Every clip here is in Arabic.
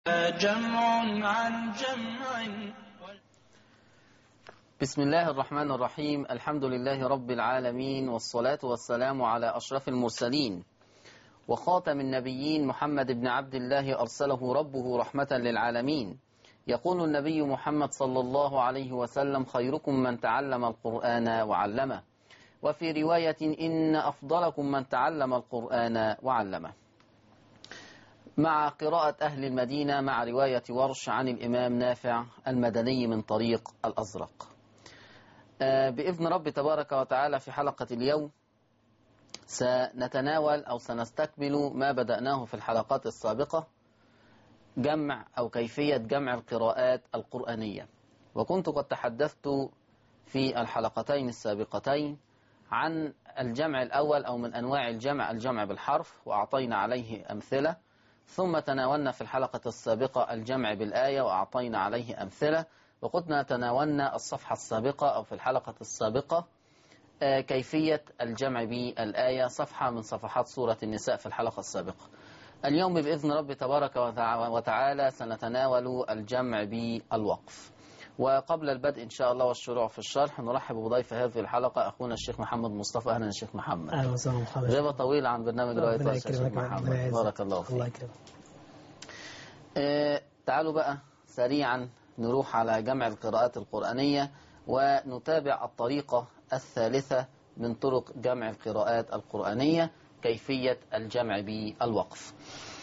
جمع عن جمع. بسم الله الرحمن الرحيم. الحمد لله رب العالمين، والصلاة والسلام على أشرف المرسلين وخاتم النبيين محمد بن عبد الله أرسله ربه رحمة للعالمين. يقول النبي محمد صلى الله عليه وسلم: خيركم من تعلم القرآن وعلمه، وفي رواية: إن أفضلكم من تعلم القرآن وعلمه. مع قراءة أهل المدينة مع رواية ورش عن الإمام نافع المدني من طريق الأزرق. بإذن رب تبارك وتعالى في حلقة اليوم سنتناول أو سنستكمل ما بدأناه في الحلقات السابقة، جمع أو كيفية جمع القراءات القرآنية. وكنت قد تحدثت في الحلقتين السابقتين عن الجمع الأول أو من أنواع الجمع بالحرف، وأعطينا عليه أمثلة. ثم تناولنا في الحلقة السابقة الجمع بالآية وأعطينا عليه أمثلة. وقدنا تناولنا الصفحة السابقة أو في الحلقة السابقة كيفية الجمع بالآية، صفحة من صفحات سورة النساء في الحلقة السابقة. اليوم بإذن رب تبارك وتعالى سنتناول الجمع بالوقف. وقبل البدء إن شاء الله والشروع في الشرح نرحب بضيف هذه الحلقة أخونا الشيخ محمد مصطفى. أهلا يا شيخ محمد. أهلا وسهلا محمد. غيبة طويلة عن برنامج رواية ورش يا شيخ محمد، بارك الله فيك. الله يكرمك. تعالوا بقى سريعا نروح على جمع القراءات القرآنية ونتابع الطريقة الثالثة من طرق جمع القراءات القرآنية، كيفية الجمع بالوقف.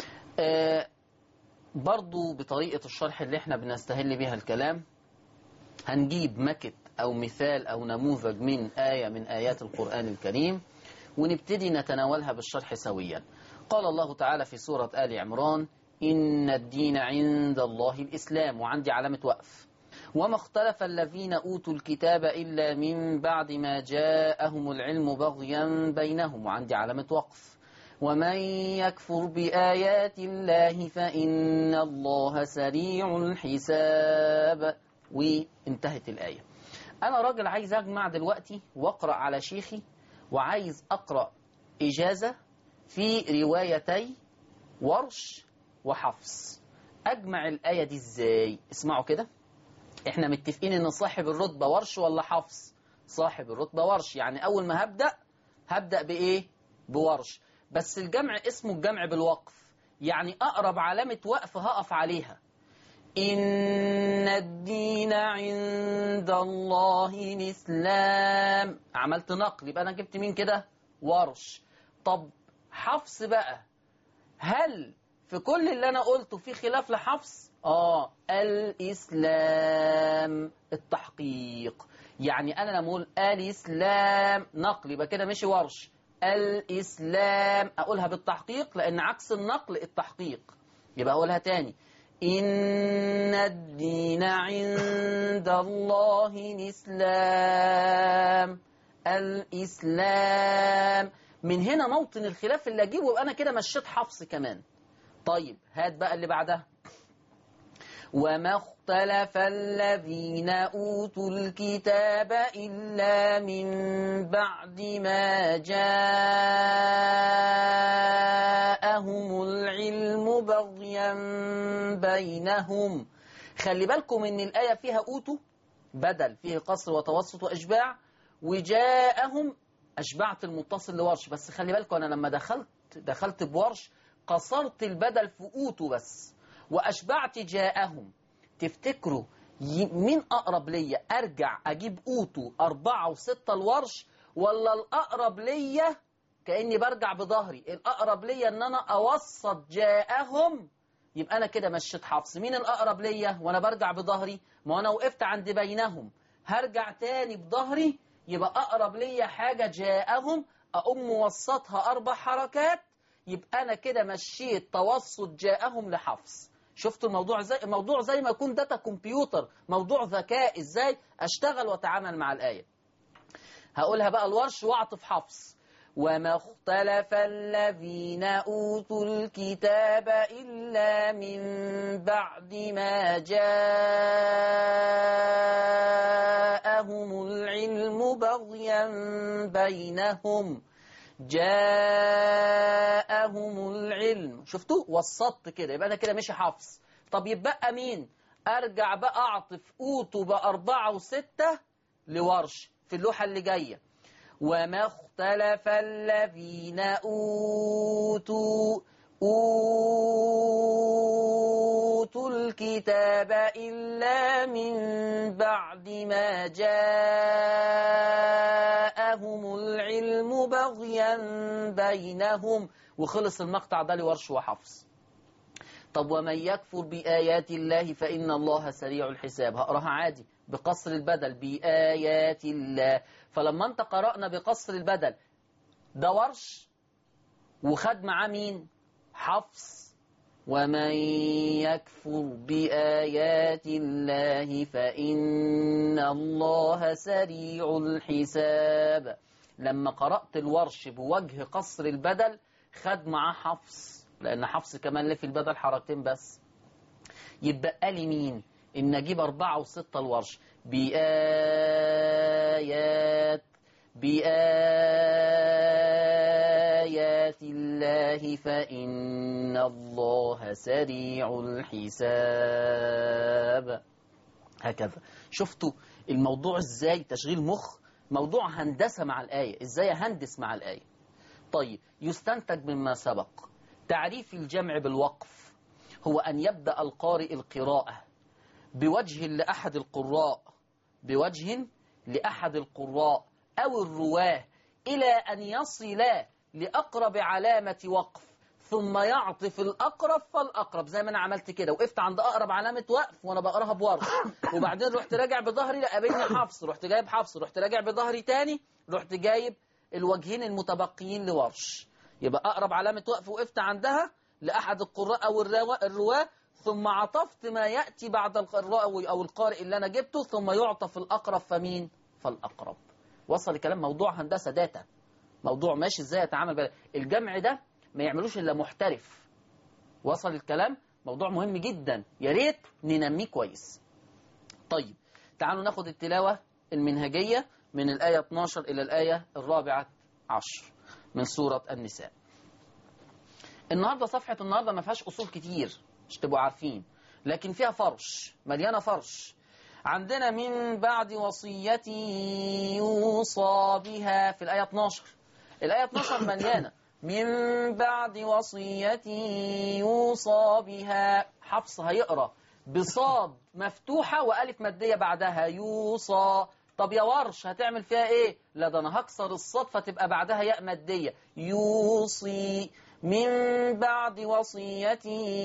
برضو بطريقة الشرح اللي احنا بنستهل بها الكلام، هنجيب مكت أو مثال أو نموذج من آية من آيات القرآن الكريم ونبتدي نتناولها بالشرح سويا. قال الله تعالى في سورة آل عمران: إن الدين عند الله الإسلام، وعندي علامة وقف. وما اختلف الذين أوتوا الكتاب إلا من بعد ما جاءهم العلم بغيا بينهم، وعندي علامة وقف. ومن يكفر بآيات الله فإن الله سريع الحساب. وانتهت الآية. أنا راجل عايز أجمع دلوقتي وأقرأ على شيخي، وعايز أقرأ إجازة في روايتي ورش وحفص. أجمع الآية دي إزاي؟ اسمعوا كده. إحنا متفقين إن صاحب الرتبة ورش ولا حفص؟ صاحب الرتبة ورش. يعني أول ما هبدأ بإيه؟ بورش. بس الجمع اسمه الجمع بالوقف، يعني أقرب علامة وقف هقف عليها. إن الدين عند الله الإسلام، عملت نقل، يبقى أنا جبت مين كده؟ ورش. طب حفص بقى، هل في كل اللي أنا قلته في خلاف لحفص؟ الإسلام التحقيق. يعني أنا لما أقول الإسلام نقل يبقى كده ماشي ورش. الإسلام أقولها بالتحقيق لأن عكس النقل التحقيق. يبقى أقولها تاني: إن الدين عند الله الإسلام. الإسلام. من هنا موطن الخلاف اللي أجيبه، يبقى أنا كده مشيت حفص كمان. طيب هات بقى اللي بعدها: وما اختلف الذين أوتوا الكتاب إلا من بعد ما جاءهم العلم بغيا بينهم. خلي بالكم إن الآية فيها أوتوا بدل، فيه قصر وتوسط وإشباع، وجاءهم أشبعت المتصل لورش. بس خلي بالكم أنا لما دخلت بورش قصرت البدل في أوتوا بس، وأشبعت جاءهم. تفتكروا مين أقرب ليا؟ أرجع أجيب أوتو 4 و6 الورش، ولا الأقرب ليا كأني برجع بظهري؟ الأقرب ليا أن أنا أوسط جاءهم، يبقى أنا كده مشيت حفص. مين الأقرب ليا وأنا برجع بظهري؟ ما أنا وقفت عند بينهم، هرجع تاني بظهري، يبقى أقرب ليا حاجة جاءهم، أقوم موسطها 4 حركات، يبقى أنا كده مشيت توسط جاءهم لحفص. شفتوا الموضوع ازاي؟ الموضوع زي ما يكون داتا كمبيوتر، موضوع ذكاء ازاي اشتغل واتعامل مع الآية. هقولها بقى الورش واعطف حفص: وما اختلف الذين أوتوا الكتاب إلا من بعد ما جاءهم العلم بغيا بينهم. جاءهم العلم. شفتوا؟ وسطت كده، يبقى أنا كده ماشي حفص. طب يبقى مين؟ أرجع بقى أعطف أوتوا ب4 و6 لورش في اللوحة اللي جاية. وما اختلف الذين أوتوا الكتاب إلا من بعد ما جاءهم العلم بغيا بينهم. وخلص المقطع ده لورش وحفص. طب ومن يكفر بآيات الله فإن الله سريع الحساب. هقراها عادي بقصر البدل بآيات الله. فلما انت قرأنا بقصر البدل ده ورش وخد معاه مين؟ حفص. ومن يكفر بآيات الله فإن الله سريع الحساب. لما قرأت الورش بوجه قصر البدل خد معاه حفص، لأن حفص كمان ليه في البدل حركتين بس. يبقى لي مين؟ إن أجيب 4 و6 الورش بآيات الله فإن الله سريع الحساب. هكذا. شفتوا الموضوع ازاي؟ تشغيل مخ، موضوع هندسة مع الآية، ازاي هندس مع الآية. طيب يستنتج مما سبق تعريف الجمع بالوقف هو أن يبدأ القارئ القراءة بوجه لأحد القراء أو الرواه إلى أن يصل لأقرب علامة وقف ثم يعطف الأقرب فالأقرب. زي ما أنا عملت كده، وقفت عند أقرب علامة وقف وأنا بقراها بورش، وبعدين رحت راجع بظهري لقابلني حفص، رحت جايب حفص، رحت راجع بظهري تاني، رحت جايب الوجهين المتبقيين لورش. يبقى أقرب علامة وقف وقفت عندها لأحد القراء أو الرواه، ثم عطفت ما يأتي بعد القراء أو القارئ اللي أنا جبته، ثم يعطف الأقرب فمين؟ فالأقرب. وصل الكلام؟ موضوع هندسة داتا، موضوع ماشي ازاي اتعامل الجمع ده ما يعملوش الا محترف. وصل الكلام؟ موضوع مهم جدا، يا ريت ننميه كويس. طيب تعالوا ناخد التلاوة المنهجية من الآية 12 إلى الآية 14 من سورة النساء. النهاردة صفحة النهاردة ما فيهاش أصول كتير مش تبقوا عارفين، لكن فيها فرش، مليانة فرش. عندنا من بعد وصية يوصى بها في الآية 12. الآية 12 مليانة من بعد وصية يوصى بها. حفص هيقرأ بصاد مفتوحة وألف مادية بعدها يوصى. طب يا ورش هتعمل فيها ايه؟ لا ده انا هكسر الصاد فتبقى بعدها ياء مادية يوصي. من بعد وصية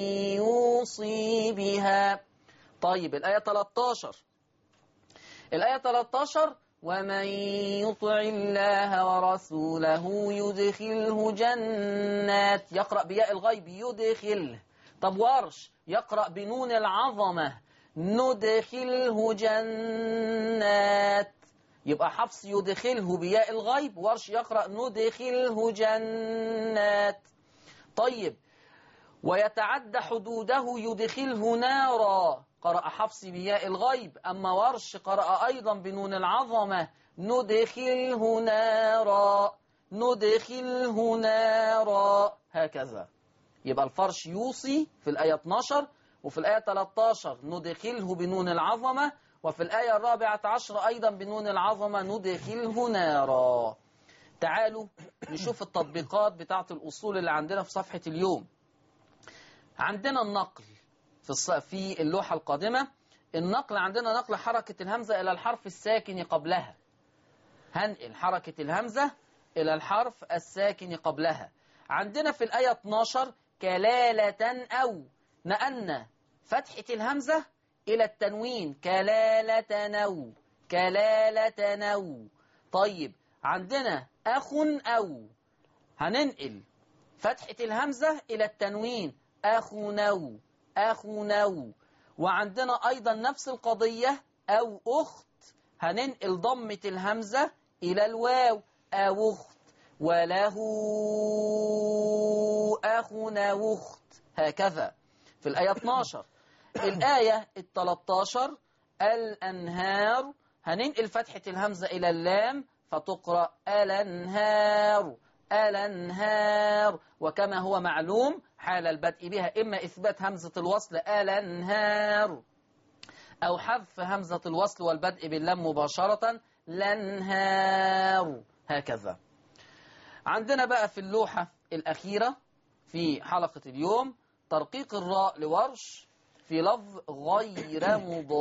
يوصي بها. طيب الآية 13. الآية 13 ومن يطع الله ورسوله يدخله جنات. يقرأ بياء الغيب يدخله. طب ورش يقرأ بنون العظمة ندخله جنات. يبقى حفص يدخله بياء الغيب، ورش يقرأ ندخله جنات. طيب ويتعدى حدوده يدخله نارا. قرأ حفص بياء الغيب، أما ورش قرأ أيضا بنون العظمة ندخله نارا ندخله نارا. هكذا. يبقى الفرش يوصي في الآية 12، وفي الآية 13 ندخله بنون العظمة، وفي الآية 14 أيضا بنون العظمة ندخله نارا. تعالوا نشوف التطبيقات بتاعت الأصول اللي عندنا في صفحة اليوم. عندنا النقل في اللوحة القادمة. النقل عندنا نقل حركة الهمزة إلى الحرف الساكن قبلها. هنقل حركة الهمزة إلى الحرف الساكن قبلها. عندنا في الآية 12 كلالة أو، نقلنا فتحة الهمزة إلى التنوين كلالة نو كلالة نو. طيب عندنا أخ أو، هننقل فتحة الهمزة إلى التنوين أخو نو أخو نو. وعندنا أيضا نفس القضية أو أخت، هننقل ضمة الهمزة إلى الواو أو أخت. وله أخ أو أخت. هكذا في الآية 12. الآية 13 الأنهار، هننقل فتحة الهمزة إلى اللام فتقرأ الأنهار الأنهار، وكما هو معلوم حال البدء بها إما إثبات همزة الوصل الأنهار أو حذف همزة الوصل والبدء باللام مباشرة لنهار، هكذا. عندنا بقى في اللوحة الأخيرة في حلقة اليوم ترقيق الراء لورش في لفظ غير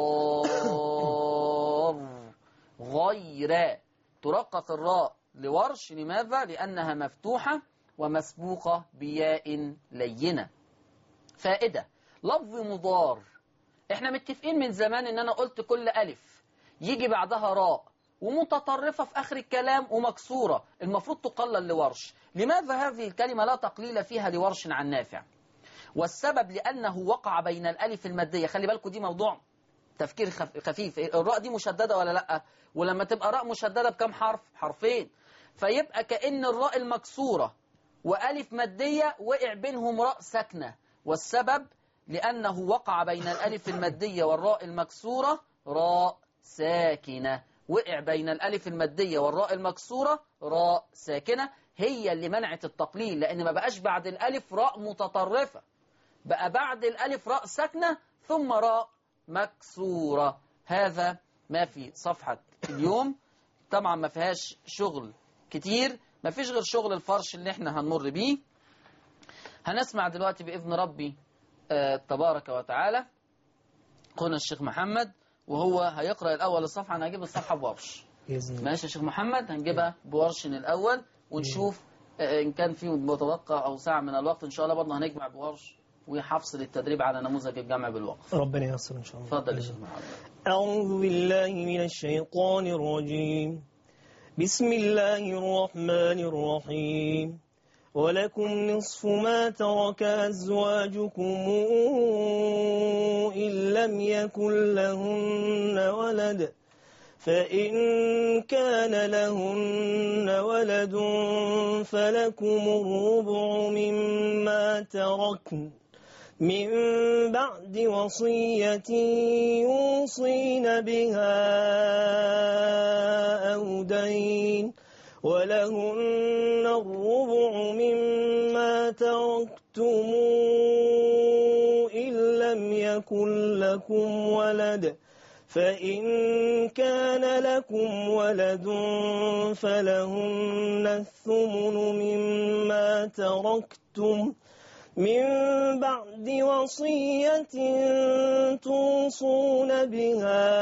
مضار. غير، ترقق الراء لورش، لماذا؟ لأنها مفتوحة ومسبوقة بياء لينة. فائدة: لفظ مضار، احنا متفقين من زمان ان انا قلت كل ألف يجي بعدها راء ومتطرفة في آخر الكلام ومكسورة المفروض تقلل لورش. لماذا هذه الكلمة لا تقليل فيها لورش عن نافع؟ والسبب لأنه وقع بين الألف المادية. خلي بالكم دي موضوع تفكير خفيف. الراء دي مشددة ولا لأ؟ ولما تبقى راء مشددة بكم حرف؟ حرفين. فيبقى كأن الراء المكسورة وألف مادية وقع بينهم راء ساكنة، والسبب لأنه وقع بين الألف المادية والراء المكسورة راء ساكنة. وقع بين الألف المادية والراء المكسورة راء ساكنة، هي اللي منعت التقليل، لأن ما بقاش بعد الألف راء متطرفة، بقى بعد الألف راء ساكنة ثم راء مكسورة. هذا ما في صفحة اليوم. طبعا ما فيهاش شغل كتير، ما فيش غير شغل الفرش اللي احنا هنمر بيه. هنسمع دلوقتي بإذن ربي تبارك وتعالى قلنا الشيخ محمد، وهو هيقرأ الأول الصفحة. أنا هجيب الصفحة بورش. ماشي يا شيخ محمد، هنجيبها بورش الأول ونشوف إن كان في متوقع أو ساعة من الوقت إن شاء الله برضه هنجمع بورش وحفص للتدريب على نموذج الجمع بالوقف. ربنا ييسر إن شاء الله. تفضل يا شيخ محمد. أعوذ بالله من الشيطان الرجيم. بسم الله الرحمن الرحيم. ولكم نصف ما ترك أزواجكم إن لم يكن لهن ولد، فإن كان لهن ولد فلكم الربع مما تركن من بعد وصية يوصين بها أو دين، ولهن الربع مما تركتم إن لم يكن لكم ولد، فإن كان لكم ولد فلهن الثمن مما تركتم من بعد وصية توصون بها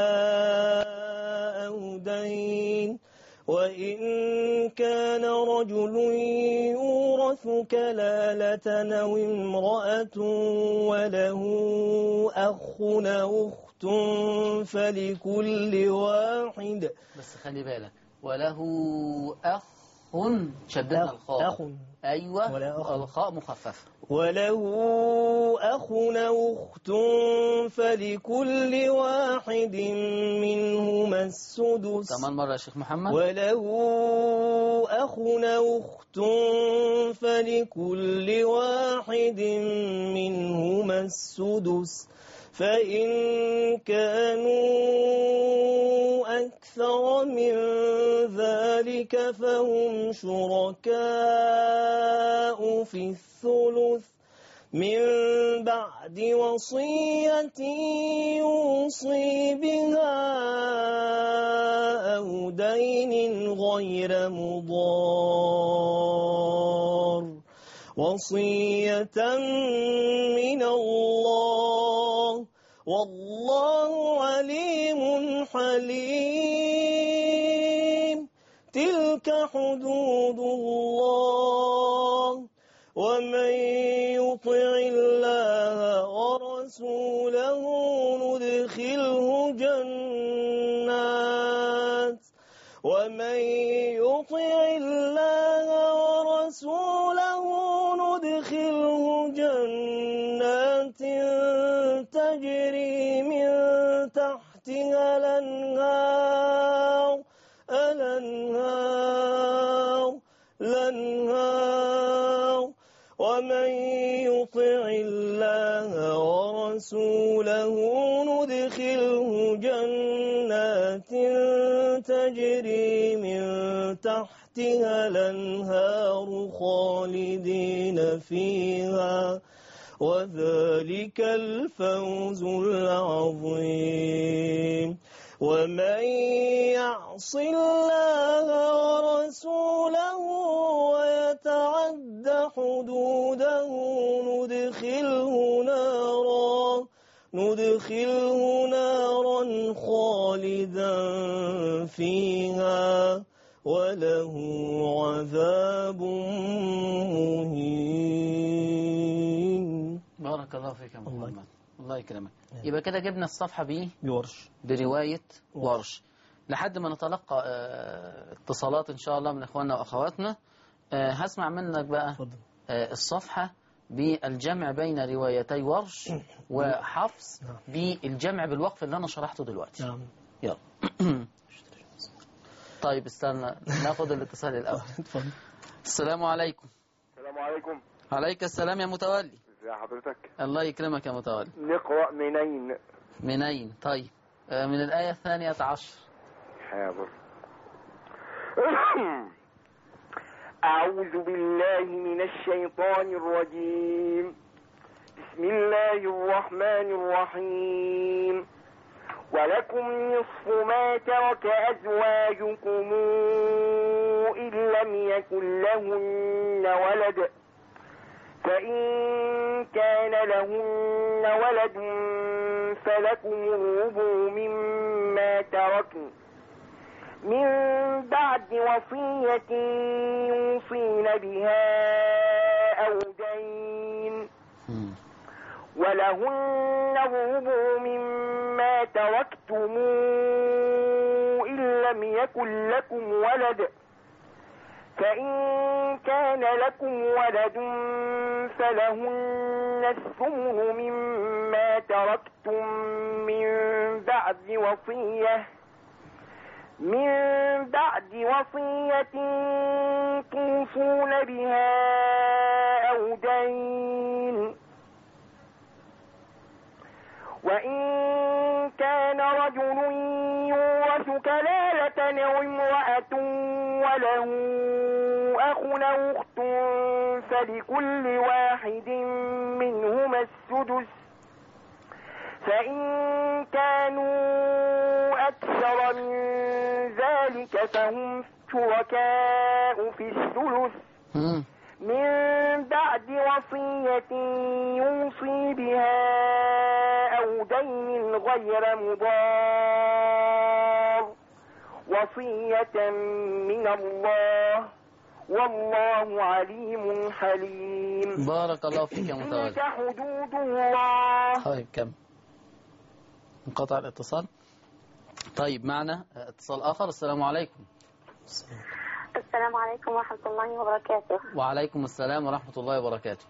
أو دين، وإن كان رجل يورث كلالة أو امرأة وله أخ أو أخت فلكل واحد. بس خلي بالك، وله أخ، شددنا الخاء. أخ. أيوة، الخاء مخففة. وله أخ أو أخت فلكل واحد منهما السدس. كمان مرة يا شيخ محمد. وله أخ أو أخت فلكل واحد منهما السدس، فإن كانوا أكثر من ذلك فهم شركاء في الثلث من بعد وصية يوصي بها أو دين غير مضار، وصية من الله والله عليم حليم. تلك حدود الله، ومن يطع الله ورسوله ندخله جنات، ومن يطع الله ورسوله ندخله جنات تجري من تحتها الأنهار ومن يطع الله ورسوله ندخله جنات تجري من تحتها تحتها الأنهار خالدين فيها وذلك الفوز العظيم ومن يعص الله ورسوله ويتعد حدوده ندخله نارا خالدا فيها وله عذاب مهين. بارك الله فيك يا محمد، الله يكرمك. يبقى كده جبنا الصفحة بورش برواية ورش. لحد ما نتلقى اتصالات إن شاء الله من إخواننا وأخواتنا، هسمع منك بقى الصفحة بالجمع بين روايتي ورش وحفص بالجمع بالوقف اللي أنا شرحته دلوقتي. نعم. يلا. طيب استنى ناخد الاتصال الأول. السلام عليكم. السلام عليكم. عليك السلام يا متولي. ازي حضرتك؟ الله يكرمك يا متولي. نقرأ منين؟ منين؟ طيب من الآية 12. حاضر. أعوذ بالله من الشيطان الرجيم. بسم الله الرحمن الرحيم. ولكم نصف ما ترك أزواجكم إن لم يكن لهن ولد، فإن كان لهن ولد فلكم الربع مما تركن من بعد وصية يوصين بها أو دين، ولهن الربع مما تركتم إن لم يكن لكم ولد، فإن كان لكم ولد فلهن الثمن مما تركتم من بعد وصية توصون بها أو دين. وإن كان رجل يورث كلالة أو امرأة وله أخ أو أخت فلكل واحد منهما السدس، فإن كانوا أكثر من ذلك فهم شركاء في الثلث من بعد وصية يوصي بها أو دين غير مضار، وصية من الله والله عليم حليم. بارك الله فيك يا متولي. تلك حدود الله. طيب كم انقطع الاتصال. طيب معنا اتصال آخر. السلام عليكم. السلام عليكم ورحمة الله وبركاته. وعليكم السلام ورحمة الله وبركاته.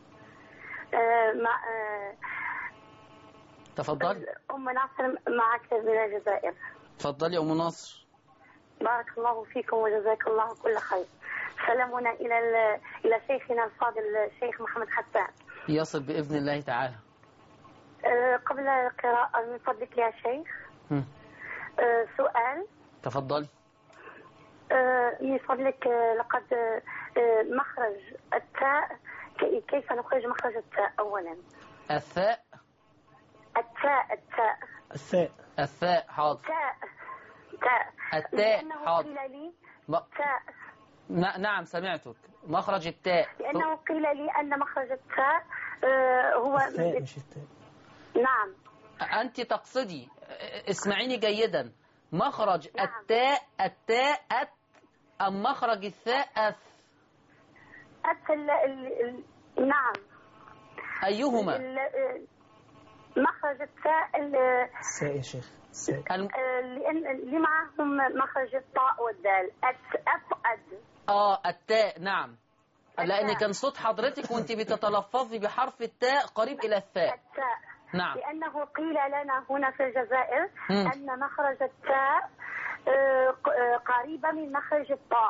تفضل. أم ناصر معك من الجزائر. تفضلي أم ناصر. بارك الله فيكم وجزاك الله كل خير. سلامنا إلى شيخنا الفاضل الشيخ محمد حسان. يصل بإذن الله تعالى. قبل القراءة من فضلك يا شيخ سؤال. تفضلي. من فضلك لقد مخرج التاء، كيف نخرج مخرج التاء أولا؟ الثاء. الثاء حاضر. تاء التاء حاضر. قيل لي تاء. نعم سمعتك. مخرج التاء. لأنه قيل لي أن مخرج التاء هو التاء مش التاء. نعم. أنت تقصدي، اسمعيني جيدا، مخرج نعم. التاء أم مخرج الثاء نعم. أيهما؟ مخرج التاء الساء يا شيخ. اللي معهم مخرج الطاء والدال. التاء. نعم. لأن كان صوت حضرتك وانت بتتلفظي بحرف التاء قريب إلى الثاء. التاء. نعم. لأنه قيل لنا هنا في الجزائر أن مخرج التاء قريبة من مخرج الطاء.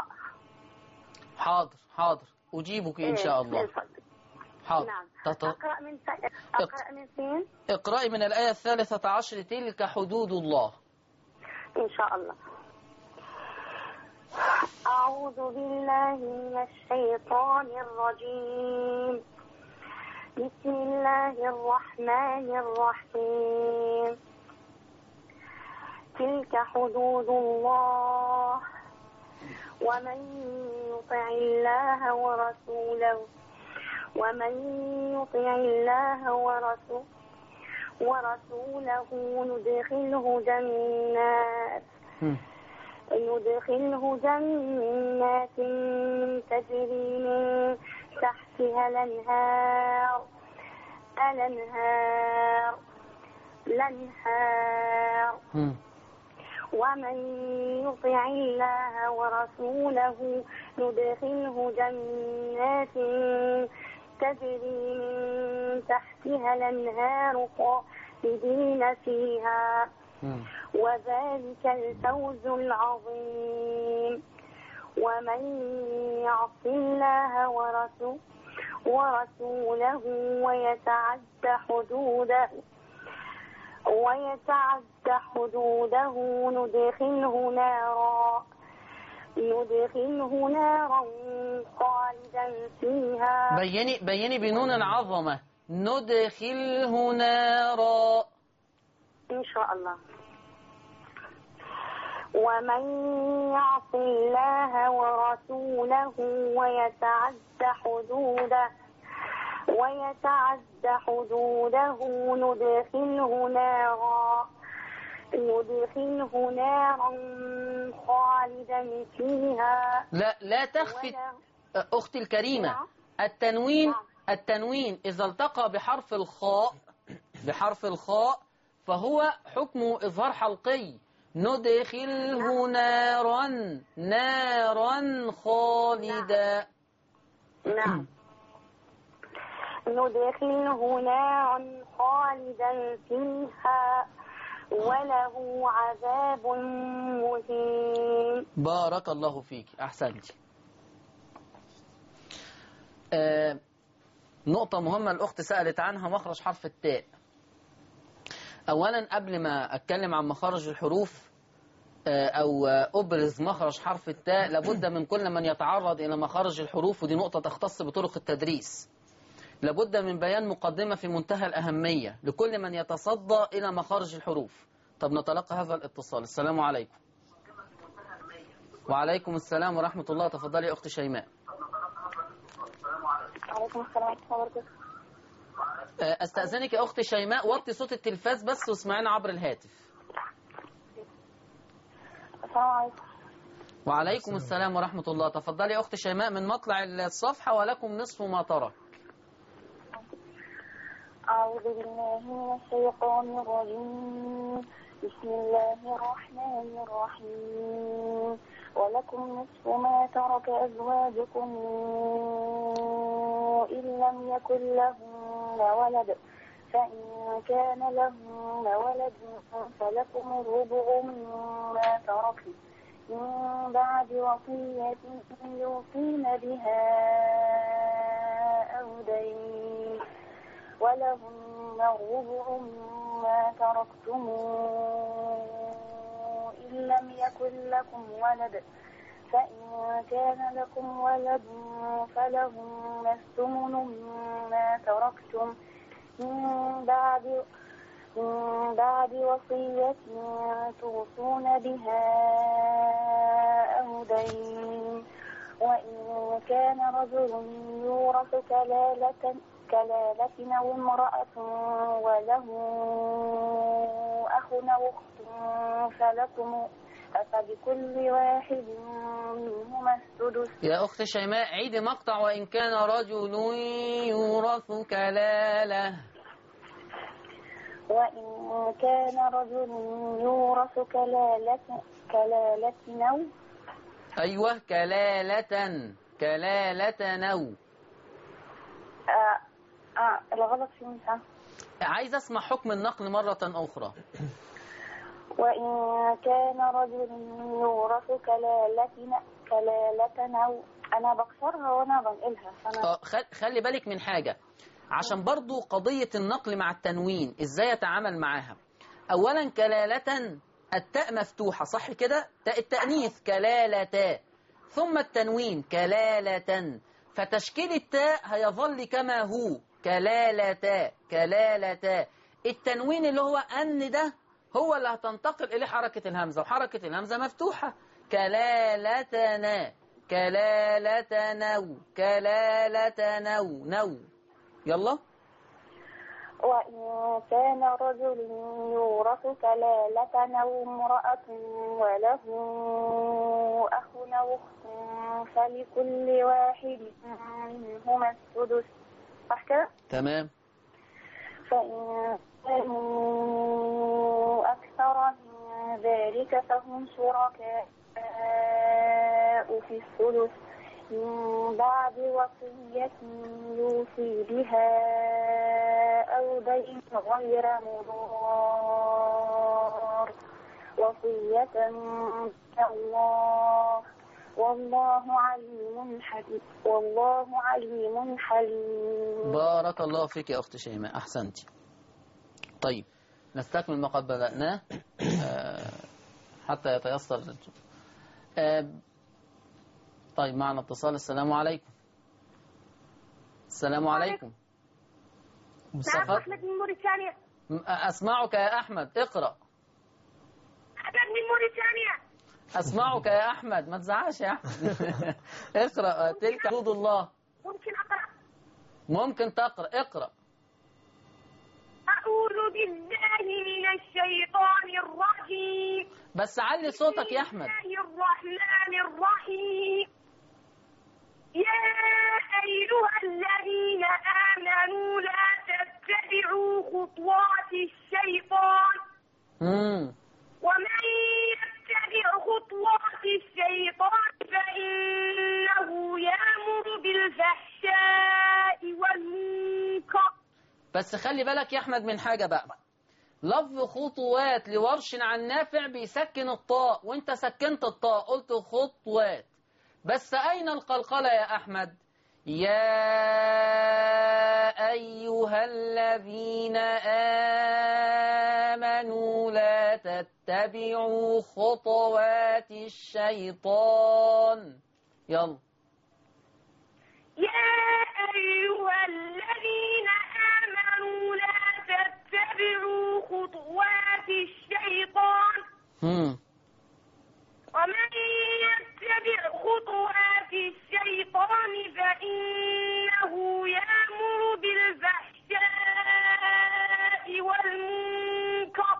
حاضر أجيبك إن شاء الله. حاضر. نعم. أقرأ من فين؟ اقرأي من الآية 13. تلك حدود الله. إن شاء الله. أعوذ بالله من الشيطان الرجيم. بسم الله الرحمن الرحيم. تلك حدود الله ومن يطع الله ورسوله ندخله جنات تجري من تحتها الأنهار ومن يطع الله ورسوله ندخله جنات تجري من تحتها الأنهار خالدين فيها وذلك الفوز العظيم. ومن يعص الله ورسوله ويتعد حدوده ندخله نارا خالدا فيها. بيني بنون العظمة. ندخله نارا إن شاء الله. ومن يعص الله ورسوله ويتعد حدوده ندخله نارا خالدا فيها. لا تخفي أختي الكريمة. التنوين إذا التقى بحرف الخاء فهو حكمه إظهار حلقي. ندخله نارا خالدا. نعم. ندخله نارا خالدا فيها وله عذاب مهين. بارك الله فيك، أحسنت. نقطة مهمة الأخت سألت عنها، مخرج حرف التاء. أولا قبل ما أتكلم عن مخارج الحروف أو أبرز مخرج حرف التاء، لابد من كل من يتعرض إلى مخارج الحروف، ودي نقطة تختص بطرق التدريس، لابد من بيان مقدمة في منتهى الأهمية لكل من يتصدى إلى مخارج الحروف. طب نتلقى هذا الاتصال. السلام عليكم. وعليكم السلام ورحمة الله. تفضلي يا أخت شيماء. وعليكم السلام ورحمة الله وبركاته. أستأذنك يا أخت شيماء وطي صوت التلفاز بس واسمعنا عبر الهاتف. السلام عليكم. وعليكم السلام ورحمة الله. تفضلي يا أخت شيماء من مطلع الصفحة ولكم نصف ما ترك. أعوذ بالله من الشيطان الرجيم. بسم الله الرحمن الرحيم. ولكم نصف ما ترك أزواجكم إن لم يكن لهن ولد، فإن كان لهن ولد فلكم الربع مما تركن من بعد وصية يوصين بها أو دين، ولهن الربع مما تركتم إن لم يكن لكم ولد، فإن كان لكم ولد فلهن الثمن مما تركتم من بعد وصية توصون بها أو دين. وإن كان رجل يورث كلالة أو امرأة وله أخ أو أخت فبكل واحد منهما السدس. يا أخت شيماء عيد مقطع. وإن كان رجل يورث كلالة. وإن كان رجل يورث كلالة أو أيوة كلالة نو. الغلط في منها. عايز أسمع حكم النقل مرة أخرى. وإن كان رجل يورث كلالة أو أنا بكسرها وأنا بنقلها. خلي بالك من حاجة عشان برضو قضية النقل مع التنوين إزاي يتعامل معاها. أولا كلالة التاء مفتوحة صح كده؟ تاء التأنيث كلالة. ثم التنوين كلالة، فتشكيل التاء هيظل كما هو كلالة كلالة. التنوين اللي هو أن ده هو اللي هتنتقل إليه حركة الهمزة، وحركة الهمزة مفتوحة كلالتنا كلالتنو كلالتنو نو. يلا. وإن كان رجل يورث كلالة أو امرأة وله أخ أو أخت فلكل واحد منهما السدس. صح كده؟ تمام. فإن كانوا أكثر من ذلك فهم شركاء في الثلث من بعد وصية يوصي بها أو دين غير مضار وصية من الله والله عليم حليم والله عليم حليم. بارك الله فيك يا أخت شيماء، أحسنتي. طيب نستكمل ما قد بدأناه حتى يتيسر. طيب معنا اتصال. السلام عليكم. السلام عليكم. نعم أحمد من موريتانيا. أسمعك يا أحمد، اقرأ. أحمد من موريتانيا. أسمعك يا أحمد، ما تزعلش يا أحمد. اقرأ. تلك حدود الله. ممكن أقرأ؟ ممكن تقرأ، اقرأ. أعوذ بالله من الشيطان الرجيم. بس علي صوتك يا أحمد. بسم الله الرحمن الرحيم. يا أيها الذين آمنوا لا تتبعوا خطوات الشيطان ومن يتبع خطوات الشيطان فإنه يأمر بالفحشاء والمنكر. بس خلي بالك يا أحمد من حاجة بقى. لفظ خطوات لورش عن نافع بيسكن الطاء، وانت سكنت الطاء قلت خطوات. بس أين القلقلة يا أحمد؟ يا أيها الذين آمنوا لا تتبعوا خطوات الشيطان. يلا. يا أيها الذين آمنوا لا تتبعوا خطوات الشيطان ومن يتبع خطوات الشيطان فإنه يأمر بالفحشاء والمنكر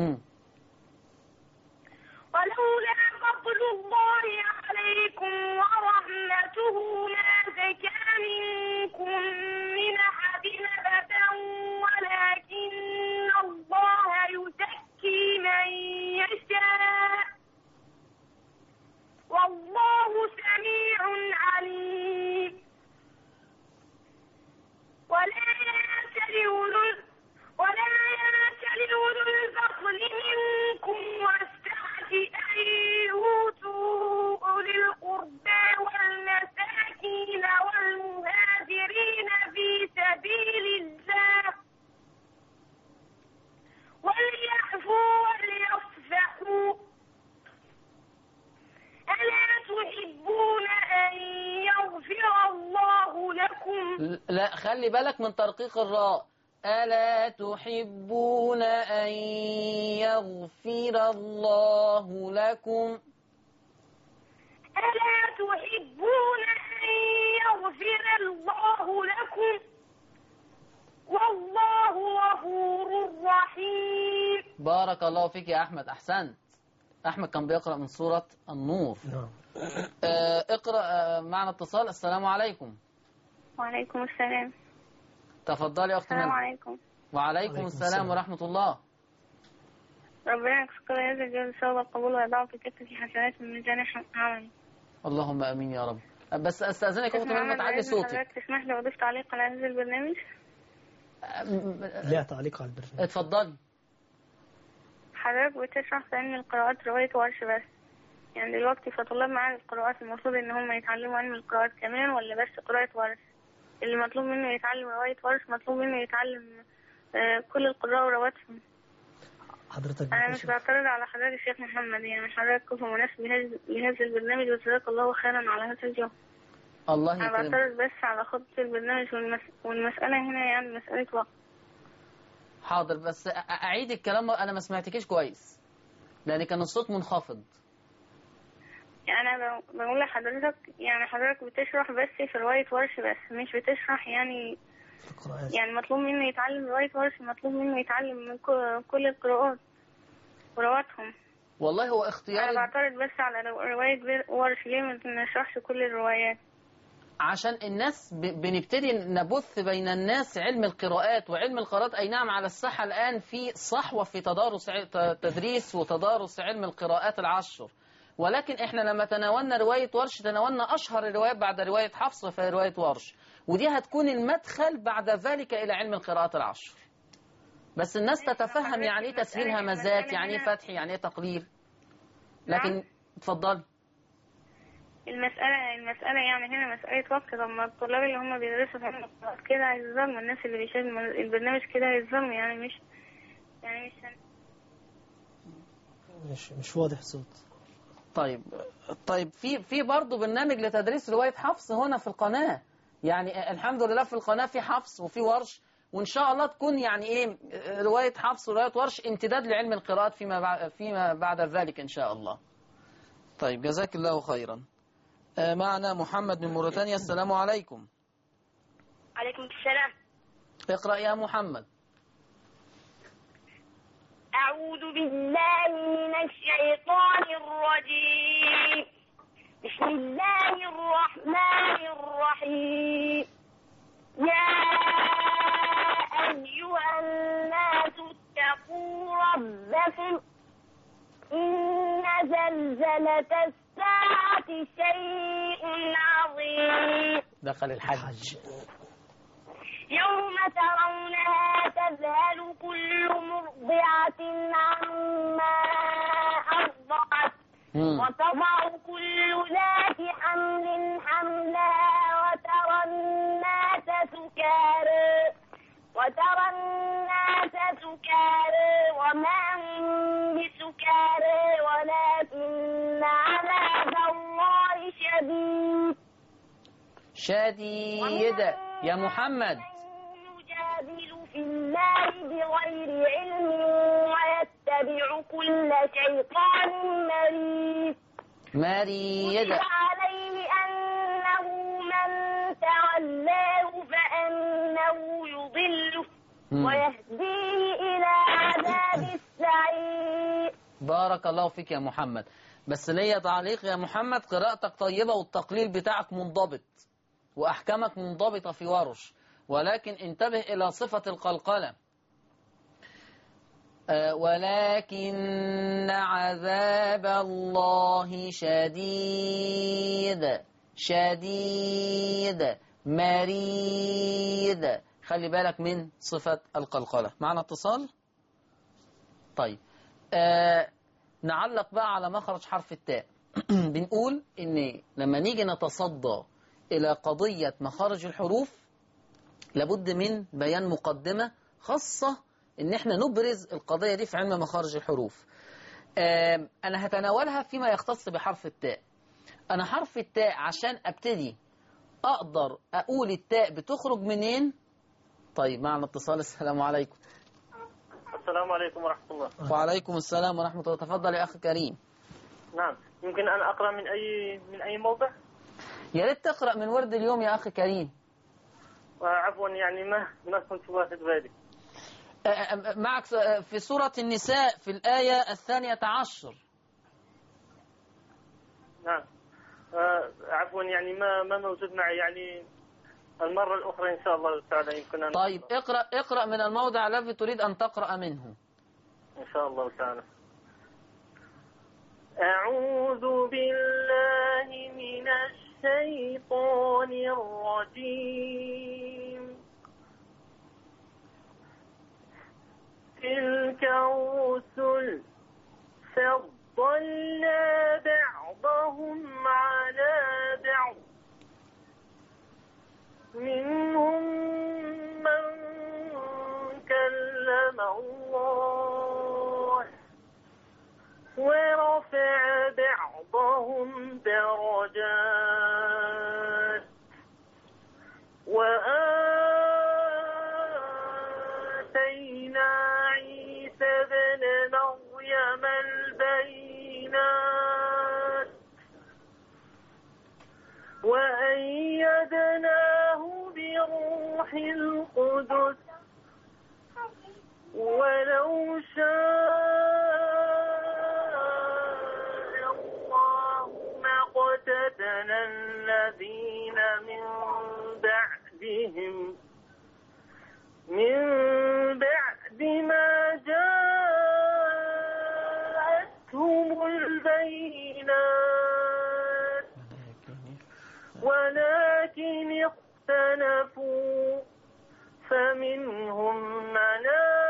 ولولا فضل الله عليكم ورحمته ما زكى منكم من أحد أبدا ولكن الله يزكي من يشاء والله سميع عليم. ولا يأتل أولو الفضل منكم والسعة أن يؤتوا أولي القربى والمساكين والمهاجرين في سبيل الله وليعفوا وليصفحوا. ألا تحبون أن يغفر الله لكم؟ لا خلي بالك من ترقيق الراء. ألا تحبون أن يغفر الله لكم؟ ألا تحبون أن يغفر الله لكم؟ والله غفور رحيم. بارك الله فيك يا أحمد، أحسنت. أحمد كان بيقرأ من سورة النور. اقرأ. معنا اتصال. السلام عليكم. وعليكم السلام. تفضلي يا أختي. السلام عليكم. وعليكم السلام ورحمة الله. ربنا يكسك يا جل ثواب القبول ويضعه في كتف حسنات من ميزان عملي. اللهم امين يا رب. بس استاذنك يا اختي ما تعلي صوتك. تسمح لي وضيف تعليق على هذا البرنامج؟ لا تعليق على البرنامج. اتفضلي. حضرتك بتشرح في علم القراءات رواية ورش بس، يعني دلوقتي فطلاب معانا القراءات المفروض ان هم يتعلموا علم القراءات كمان ولا بس قراءة ورش؟ اللي مطلوب منه يتعلم رواية ورش مطلوب منه يتعلم كل القراء ورواتهم. حضرتك أنا مش بعترض على حضرتك الشيخ محمد، يعني حضرتك كنت مناسب لهذا البرنامج، وجزاك الله خيرا على هذا الجو. الله أنا يكرمك. بعترض بس على خطة البرنامج والمسألة هنا يعني مسألة وقت. حاضر، بس أعيد الكلام، أنا ما سمعتكيش كويس لأن كان الصوت منخفض. يعني أنا بقول لحضرتك، يعني حضرتك بتشرح بس في رواية ورش بس، مش بتشرح يعني مطلوب منه يتعلم رواية ورش، مطلوب منه يتعلم من كل القراءات ورواتهم. والله هو اختيار. أنا بعترض بس على رواية ورش، ليه ما نشرحش كل الروايات؟ عشان الناس بنبتدي نبث بين الناس علم القراءات، وعلم القراءات أي نعم على الساحة الآن في صحوة في تدريس وتدارس علم القراءات العشر، ولكن احنا لما تناولنا رواية ورش تناولنا أشهر الروايات بعد رواية حفص في رواية ورش، ودي هتكون المدخل بعد ذلك إلى علم القراءات العشر. بس الناس تتفهم يعني ايه تسهيل همزات، يعني ايه فتح، يعني ايه تقليل. لكن اتفضل. المسألة يعني هنا مسألة وقت. طب ما الطلاب اللي هم بيدرسوا في علم القراءات كده هيظلموا، الناس اللي بيشاهدوا البرنامج كده هيظلموا، يعني مش واضح صوت. طيب في برضه برنامج لتدريس رواية حفص هنا في القناة، يعني الحمد لله في القناة في حفص وفي ورش، وإن شاء الله تكون يعني إيه رواية حفص ورواية ورش امتداد لعلم القراءات فيما بعد ذلك إن شاء الله. طيب جزاك الله خيرا. معنا محمد من موريتانيا. السلام عليكم. عليكم السلام. اقرأ يا محمد. أعوذ بالله من الشيطان الرجيم. بسم الله الرحمن الرحيم. يا أيها الناس اتقوا ربكم إن زلزلة الساعة شيء عظيم. دخل الحج. يوم ترونها تذهل كل مرضعة عما أرضعت وتضع كل ذات حمل حملها وترى الناس سكارى وما هم بسكارى ولكن عذاب الله شديد. يا محمد. يجادل في الله بغير علم ويتبع كل شيطان مريد. كتب عليه أنه من تولاه فأنه يضله ويهديه إلى عذاب السعير. بارك الله فيك يا محمد، بس ليا تعليق يا محمد، قراءتك طيبة والتقليل بتاعك منضبط وأحكامك منضبطة في ورش، ولكن انتبه إلى صفة القلقلة. ولكن عذاب الله شديد مريد. خلي بالك من صفة القلقلة. معنا اتصال؟ طيب نعلق بقى على مخرج حرف التاء. بنقول إن لما نيجي نتصدى إلى قضية مخارج الحروف لابد من بيان مقدمة خاصة إن احنا نبرز القضية دي في علم مخارج الحروف. أنا هتناولها فيما يختص بحرف التاء. أنا حرف التاء عشان أبتدي أقدر أقول التاء بتخرج منين. طيب معنا اتصال. السلام عليكم. السلام عليكم ورحمة الله. وعليكم السلام ورحمة الله. تفضل يا أخي كريم. نعم، يمكن أن أقرأ من أي موضع؟ يا ريت تقرأ من ورد اليوم يا أخي كريم. وعفوا يعني ما كنت واخد بالي. معك في سورة النساء في الآية 12. نعم. عفوا يعني ما موجود معي، يعني المرة الأخرى إن شاء الله تعالى يمكن أن. طيب اقرأ من الموضع الذي تريد أن تقرأ منه إن شاء الله تعالى. أعوذ بالله من الشيطان الرجيم. تلك الرسل فضلنا بعضهم على بعض منهم من كلم الله فوقهم درجات وآتينا عيسى ابن مريم البينات وأيدناه بروح القدس ولو شاء الله ما اقتتل الذين من بعد ما جاءتهم البينات ولكن اختلفوا فمنهم من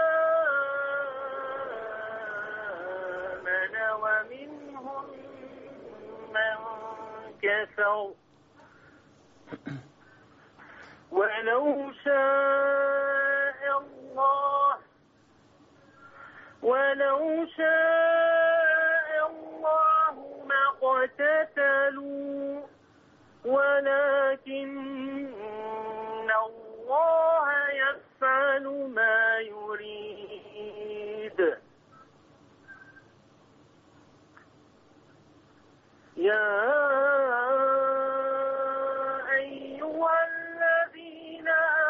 آمن ومنهم من كفر ولو شاء الله ما اقتتلوا ولكن الله يفعل ما يريد يا أيها الذين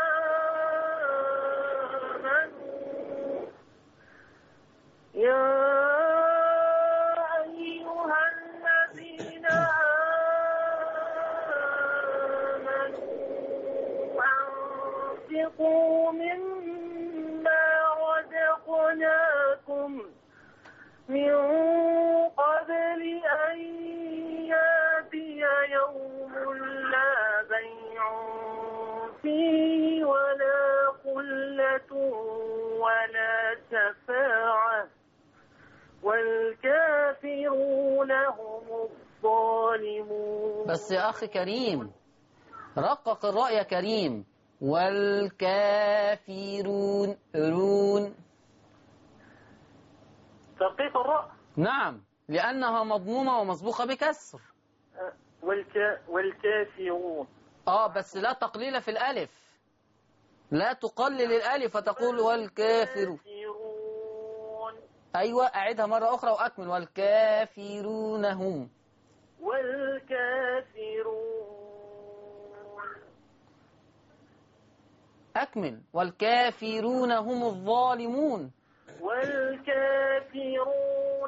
أنفقوا مما رزقناكم من قبل أن يأتي يوم لا بيع فيه ولا خلة ولا شفاعة والكافرون هم الظالمون. بس يا أخي كريم رقق الراء يا كريم. والكافرون رون ترقيق الراء. نعم لأنها مضمومة ومسبوقة بكسر. والكافرون بس لا تقليل في الألف، لا تقلل الألف فتقول والكافرون. أيوة أعيدها مرة أخرى وأكمل. والكافرون هم أكمل. والكافرون هم الظالمون. والكافرون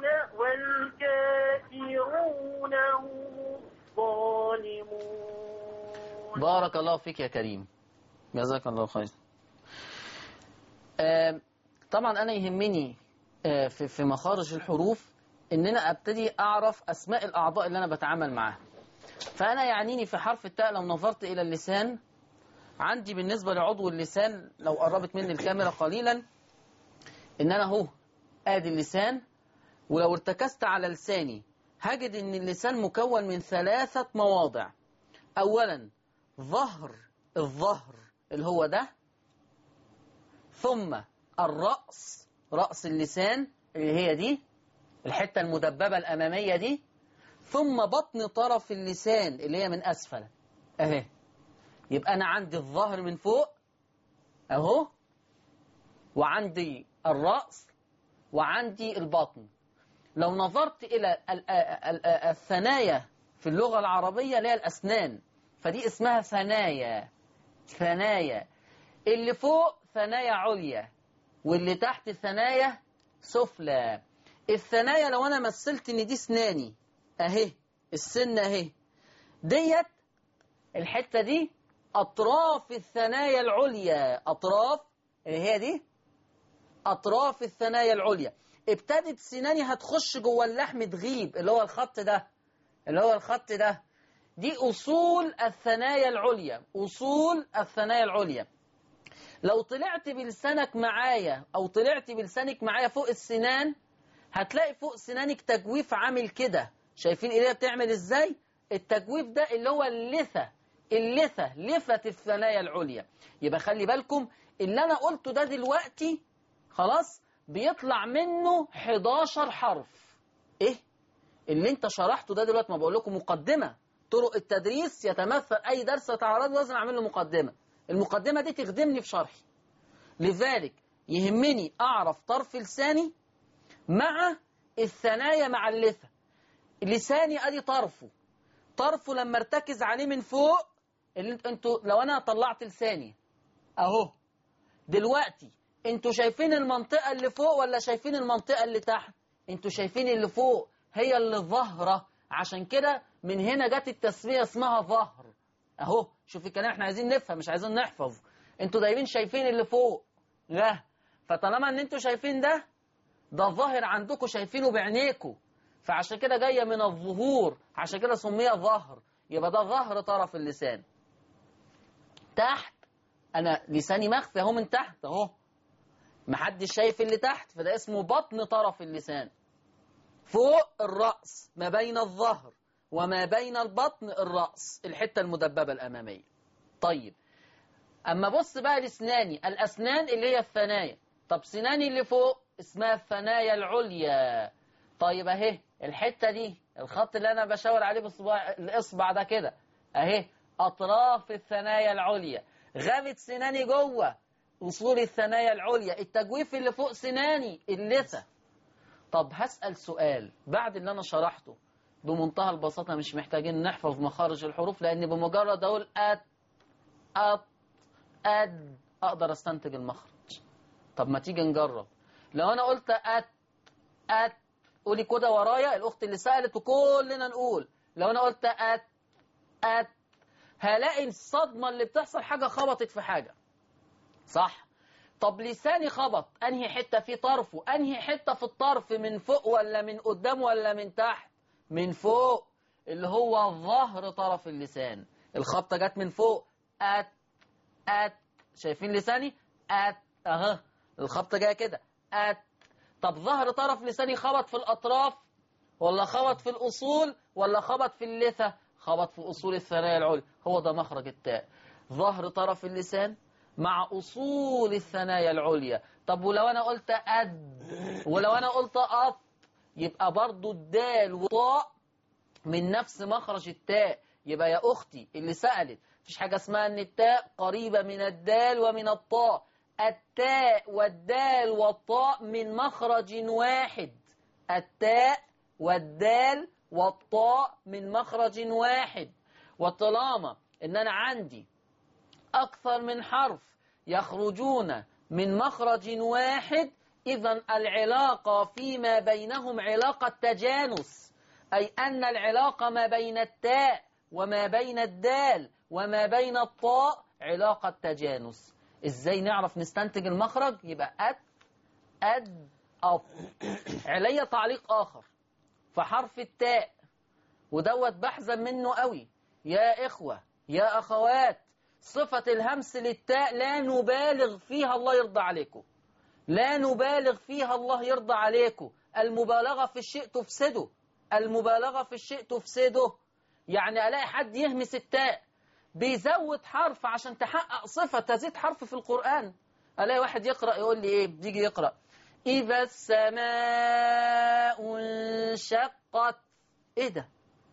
هم الظالمون. بارك الله فيك يا كريم، جزاك الله خير. طبعا أنا يهمني في مخارج الحروف إن أنا أبتدي أعرف أسماء الأعضاء اللي أنا بتعامل معها. فأنا يعنيني في حرف التاء لو نظرت إلى اللسان عندي بالنسبة لعضو اللسان لو قربت مني الكاميرا قليلا إن أنا هو آدي اللسان، ولو ارتكزت على لساني هجد إن اللسان مكون من 3 مواضع. أولا الظهر اللي هو ده، ثم الرأس رأس اللسان اللي هي دي الحتة المدببة الأمامية دي، ثم بطن طرف اللسان اللي هي من أسفل أهي. يبقى أنا عندي الظهر من فوق أهو، وعندي الرأس وعندي البطن. لو نظرت إلى الثنايا في اللغة العربية اللي هي الأسنان فدي اسمها ثنايا. اللي فوق ثنايا عليا واللي تحت ثنايا سفلى. الثنايا لو أنا مثلت إن دي سناني أهي، السن أهي ديت الحتة دي أطراف الثنايا العليا، أطراف اللي هي دي أطراف الثنايا العليا. ابتدت سناني هتخش جوه اللحم تغيب اللي هو الخط ده، دي أصول الثنايا العليا. لو طلعت بلسانك معايا أو طلعت بلسانك معايا فوق السنان هتلاقي فوق سنانك تجويف عامل كده. شايفين إيديها بتعمل إزاي؟ التجويف ده اللي هو لثة الثنايا العليا. يبقى خلي بالكم اللي أنا قلته ده دلوقتي خلاص بيطلع منه 11 حرف. إيه؟ اللي انت شرحته ده دلوقتي، ما بقول لكم مقدمة طرق التدريس، يتمثل أي درس تعرض لازم أعمل له مقدمة. المقدمة دي تخدمني في شرحي. لذلك يهمني أعرف طرف لساني مع الثنايا مع اللثة. لساني أدي طرفه لما ارتكز عليه من فوق، اللي انتوا لو أنا طلعت لساني أهو دلوقتي، انتوا شايفين المنطقة اللي فوق ولا شايفين المنطقة اللي تحت؟ انتوا شايفين اللي فوق هي اللي ظاهرة، عشان كده من هنا جت التسمية اسمها ظهر. اهو شوف الكلام، احنا عايزين نفهم مش عايزين نحفظ. انتوا دايما شايفين اللي فوق ده، فطالما ان انتوا شايفين ده ظاهر عندكم، شايفينه بعينيكم، فعشان كده جاية من الظهور، عشان كده سميها ظهر. يبقى ده ظهر طرف اللسان. تحت، انا لساني مخفي اهو من تحت اهو، محدش شايف اللي تحت، فده اسمه بطن طرف اللسان. فوق الرأس، ما بين الظهر وما بين البطن الرأس، الحتة المدببة الأمامية. طيب أما بص بقى لسناني، الأسنان اللي هي الثنايا. طب سناني اللي فوق اسمها الثنايا العليا. طيب أهي الحتة دي، الخط اللي أنا بشاور عليه بالإصبع ده كده أهي، أطراف الثنايا العليا. غابت سناني جوه وصول الثنايا العليا. التجويف اللي فوق سناني اللثة. طب هسأل سؤال بعد اللي أنا شرحته بمنتهى البساطة، مش محتاجين نحفظ مخارج الحروف، لأن بمجرد أقول أد أقدر أستنتج المخرج. طب ما تيجي نجرب. لو أنا قلت قولي كده ورايا الأخت اللي سألت وكلنا نقول. لو أنا قلت هلاقي الصدمة اللي بتحصل حاجة خبطت في حاجة، صح؟ طب لساني خبط أنهي حتة في طرفه؟ أنهي حتة في الطرف، من فوق ولا من قدام ولا من تحت؟ من فوق، اللي هو ظهر طرف اللسان. الخبطة جت من فوق. شايفين لساني؟ أهو الخبطة جاية كده. طب ظهر طرف لساني خبط في الأطراف ولا خبط في الأصول ولا خبط في اللثة؟ خبط في أصول الثنايا العليا. هو ده مخرج التاء، ظهر طرف اللسان مع أصول الثنايا العليا. طب ولو أنا قلت ولو أنا قلت يبقى برضو الدال والطاء من نفس مخرج التاء. يبقى يا أختي اللي سألت، مفيش حاجة اسمها أن التاء قريبة من الدال ومن الطاء. التاء والدال والطاء من مخرج واحد. التاء والدال والطاء من مخرج واحد. وطالما ان انا عندي اكثر من حرف يخرجون من مخرج واحد، اذا العلاقة فيما بينهم علاقة تجانس، اي ان العلاقة ما بين التاء وما بين الدال وما بين الطاء علاقة تجانس. ازاي نعرف نستنتج المخرج؟ يبقى علي تعليق اخر فحرف التاء، ودوت بحزن منه قوي يا إخوة يا أخوات. صفة الهمس للتاء لا نبالغ فيها، الله يرضى عليكم، لا نبالغ فيها، الله يرضى عليكم. المبالغة في الشيء تفسده، المبالغة في الشيء تفسده. يعني ألاقي حد يهمس التاء بيزود حرف عشان تحقق صفة تزيد حرف في القرآن. ألاقي واحد يقرأ يقول لي إيه، بيجي يقرأ إذا السماء انشقت. إيه ده؟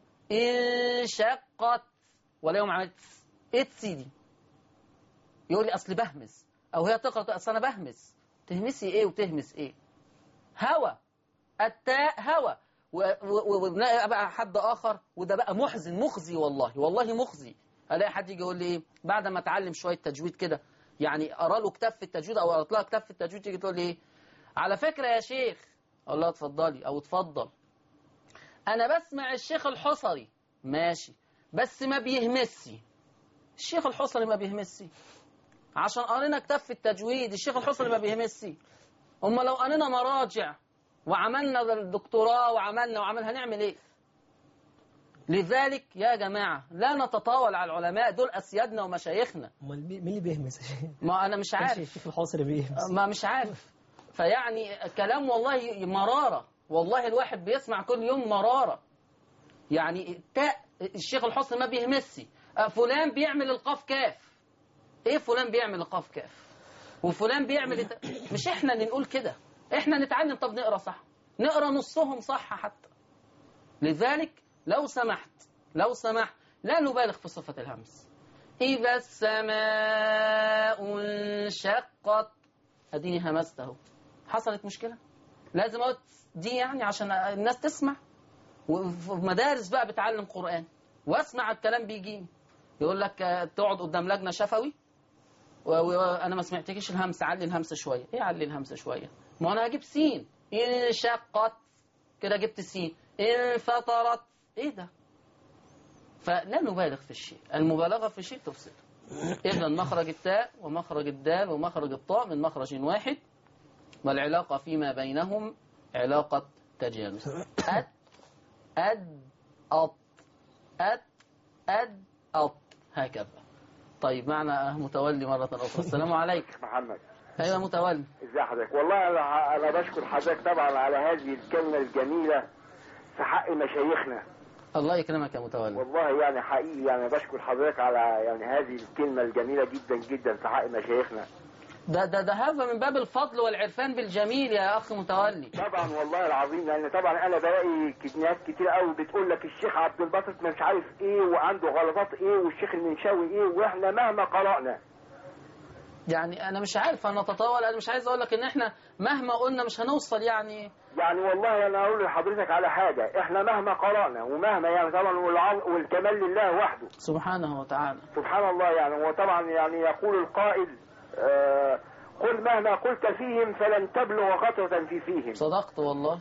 انشقت، ولا يوم عملت إيه سيدي؟ يقول لي أصل بهمس، أو هي تقرأ أصل أنا بهمس. تهمسي إيه وتهمس إيه؟ هوى، التاء هوى. ونلاقي بقى حد آخر، وده بقى محزن مخزي، والله مخزي. ألاقي حد يجي يقول لي إيه بعد ما أتعلم شوية تجويد كده، يعني أرى له كتاب في التجويد أو أقرأ لها كتاب في التجويد، تيجي تقول لي إيه على فكرة يا شيخ، أقول لها اتفضلي أو اتفضل، أنا بسمع الشيخ الحصري ماشي بس ما بيهمسي. الشيخ الحصري ما بيهمسي عشان قرينا كتاب في التجويد. الشيخ الحصري ما بيهمسي. هم لو قرينا مراجع وعملنا الدكتوراه وعملنا هنعمل إيه؟ لذلك يا جماعة لا نتطاول على العلماء، دول أسيادنا ومشايخنا. مين اللي بيهمس؟ ما أنا مش عارف. الشيخ الحصري بيهمس، ما مش عارف. فيعني كلام والله مرارة، والله الواحد بيسمع كل يوم مرارة. يعني الشيخ الحصري ما بيهمسي. فلان بيعمل القاف كاف. ايه فلان بيعمل القاف كاف وفلان بيعمل مش احنا اللي نقول كده، احنا نتعلم. طب نقرأ صح، نقرأ نصهم صح حتى، لذلك لو سمحت لا نبالغ في صفة الهمس. إذا السماء انشقت، أديني همسته، حصلت مشكلة؟ لازم أقول دي يعني عشان الناس تسمع. وفي مدارس بقى بتعلم قرآن واسمع الكلام بيجي يقول لك تقعد قدام لجنة شفوي وأنا ما سمعتكش الهمس، علي الهمس شوية. إيه علي الهمس شوية؟ ما أنا هجيب سين، انشقت كده جبت سين، انفطرت، إيه ده؟ فلا نبالغ في الشيء، المبالغة في الشيء تفسد. إذا مخرج التاء ومخرج الدال ومخرج الطاء من مخرج واحد، والعلاقة فيما بينهم علاقة تجانس. أط هكذا. طيب معنا متولي مرة أخرى. السلام عليكم. محمد. أيوة متولي. ازي حضرتك؟ والله أنا بشكر حضرتك طبعا على هذه الكلمة الجميلة في حق مشايخنا. الله يكرمك يا متولي. والله يعني حقيقي يعني بشكر حضرتك على يعني هذه الكلمة الجميلة جدا جدا في حق مشايخنا. ده هذا من باب الفضل والعرفان بالجميل يا أخي متولي. طبعا والله العظيم، لأن طبعا أنا بلاقي ناس كتير قوي بتقول لك الشيخ عبد الباسط مش عارف إيه وعنده غلطات إيه والشيخ المنشاوي إيه، وإحنا مهما قرأنا. يعني أنا مش عارف أن نتطاول، أنا مش عايز أقول لك إن إحنا مهما قلنا مش هنوصل يعني والله أنا أقول لحضرتك على حاجة، إحنا مهما قرأنا ومهما يعني طبعا والكمال لله وحده سبحانه وتعالى. سبحان الله يعني. وطبعا يعني يقول القائل قل مهما قلت فيهم فلن تبلغ خطوة فيهم. صدقت والله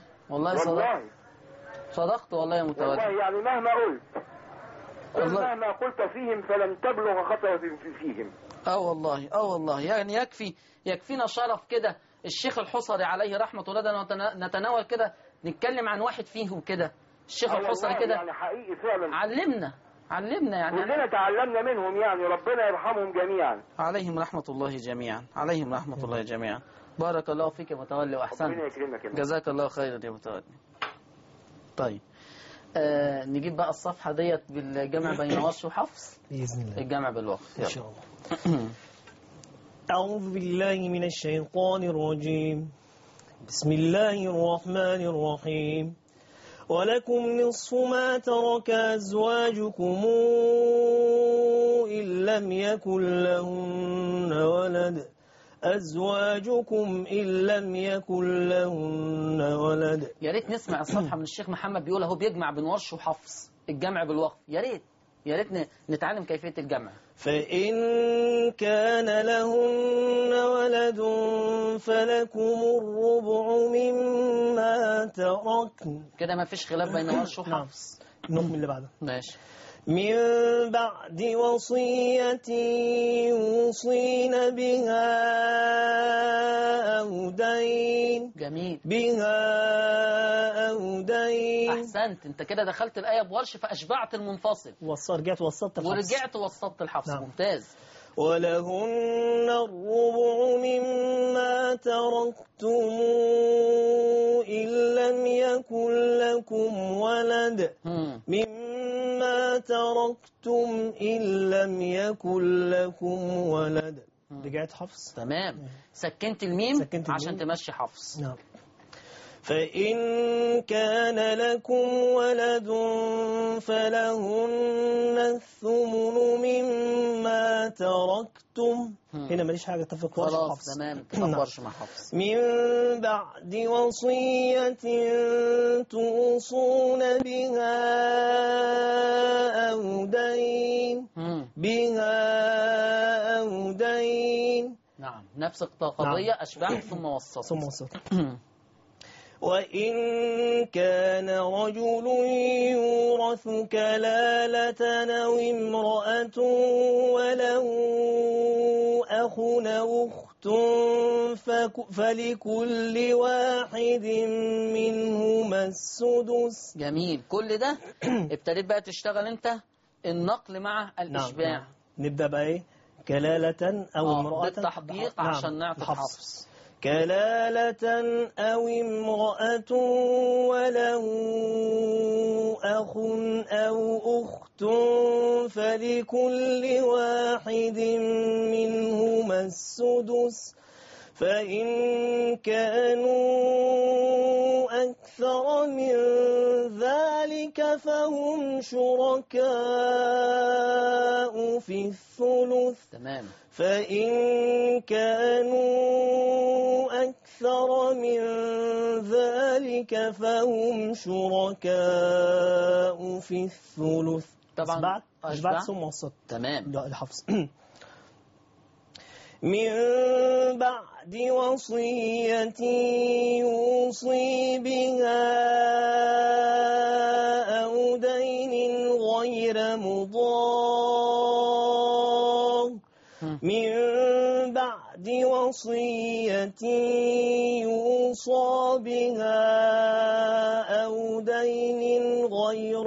صدقت والله يا متولي. والله يعني مهما قلت قل مهما قلت فيهم فلن تبلغ خطوة فيهم. والله يعني يكفينا شرف كده. الشيخ الحصري عليه رحمة الله ده نتناول كده نتكلم عن واحد فيهم كده. الشيخ الحصري كده يعني حقيقي فعلا علمنا يعني كلنا تعلمنا منهم، يعني ربنا يرحمهم جميعا. عليهم رحمة الله جميعا. بارك الله فيك يا متولي وأحسنت. ربنا يكرمك يا جزاك الله خيرا يا متولي. طيب نجيب بقى الصفحة ديت بالجمع بين ورش وحفص بإذن الله، الجمع بالوقت إن شاء الله. أعوذ بالله من الشيطان الرجيم. بسم الله الرحمن الرحيم. ولكم نصف ما ترك أزواجكم إن لم يكن لهن ولد. يا ريت نسمع الصفحة من الشيخ محمد بيقول اهو بيجمع بين ورش وحفص الجمع بالوقف. يا ريت نتعلم كيفية الجمع. فإن كان لهن ولد فلكم الربع مما تركن. كده ما فيش خلاف بين ورش وحفص. نكمل اللي بعده. ماشي. من بعد وصية يوصين بها أو دين. جميل. بها أو دين. أحسنت، أنت كده دخلت الآية بورش فأشبعت المنفصل. رجعت وسطت الحفص. ورجعت وسطت الحفص. نعم. ممتاز. ولهن الربع مما تركتم إن لم يكن لكم ولد. مما تركتم إن لم يكن لكم ولد. رجعت حفص. تمام. سكنت الميم عشان تمشي حفص. نعم. فإن كان لكم ولد فلهن الثمن مما تركتم. هنا ماليش حاجة اتفق ورش مع حفص. تمام اتفق ورش مع حفص. من بعد وصية توصون بها أو دين. نعم نفس القضية. أشبعت ثم وسطت. وإن كان رجل يورث كلالة أو امرأة وله أخ أو أخت فلكل واحد منهما السدس. جميل. كل ده ابتديت بقى تشتغل انت النقل مع الإشباع. نعم. نبدأ بقى ايه؟ كلالة أو امرأة بالتحقيق عشان نعطي حفص. كلالة أو امرأة وله أخ أو أخت فلكل واحد منهما السدس فإن كانوا أكثر من ذلك ذلك فهم شركاء في الثلث. تمام. فإن كانوا أكثر من ذلك فهم شركاء في الثلث. طبعا أشبعت ثم وسط. تمام. الحفظ من بعد وصية يوصي بها أو دين غير مضار. من بعد وصية يوصى بها أو دين غير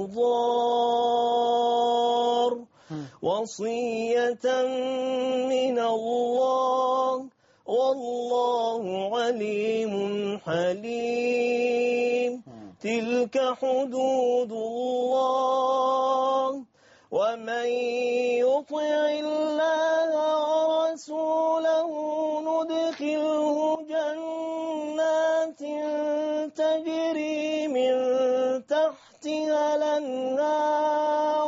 مضار وصية من الله والله عليم حليم. تلك حدود الله ومن يطع الله ورسوله ندخله جنات تجري من تحتها الأنهار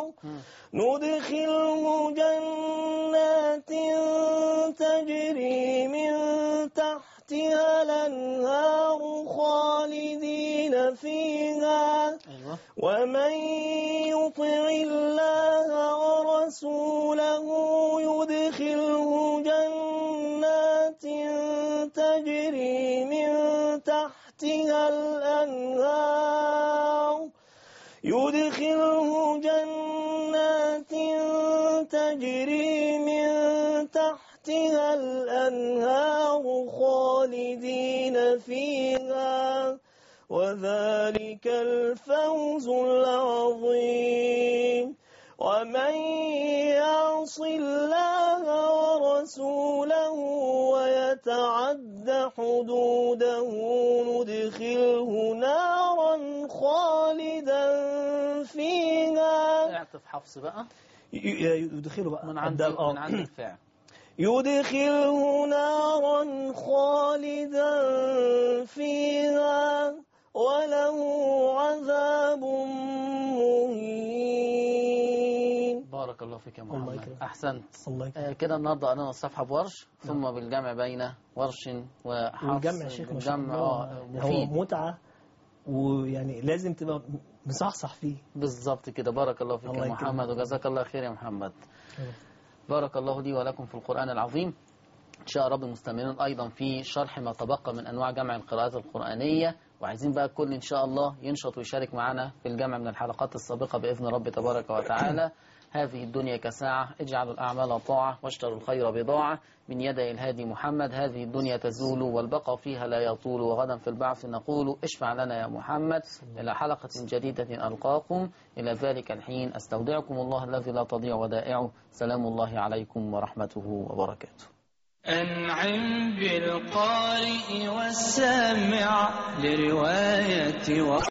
تجري من تحتها الأنهار خالدين فيها. ومن يطع الله ورسوله يدخله جنات تجري من تحتها الأنهار تجري من تحتها الأنهار خالدين فيها وذلك الفوز العظيم. ومن يعص الله ورسوله ويتعد حدوده ندخله نارا خالدا فيها. اعطف حفص بقى. يدخله بقى من عند الفعل. يدخله نارا خالدا فيها وله عذاب مهين. بارك الله فيك يا محمد. أحسنت. كده النهارده قرأنا الصفحة بورش ثم بالجمع بين ورش وحفص. والجمع يا شيخ الجمع مفيد. هو متعة ويعني لازم تبقى مصحصح فيه. بالظبط كده. بارك الله فيك يا محمد وجزاك الله خير يا محمد. بارك الله لي ولكم في القرآن العظيم. إن شاء رب المستمرين أيضا في شرح ما تبقى من أنواع جمع القراءات القرآنية، وعايزين بقى الكل إن شاء الله ينشط ويشارك معنا في الجمع من الحلقات السابقة بإذن رب تبارك وتعالى. هذه الدنيا كساعة، اجعلوا الأعمال طاعة واشتروا الخير بضاعة من يدي الهادي محمد. هذه الدنيا تزول والبقاء فيها لا يطول، وغدا في البعث نقول اشفع لنا يا محمد. إلى حلقة جديدة ألقاكم، إلى ذلك الحين أستودعكم الله الذي لا تضيع ودائعه. سلام الله عليكم ورحمته وبركاته. أنعم بالقارئ والسامع لرواية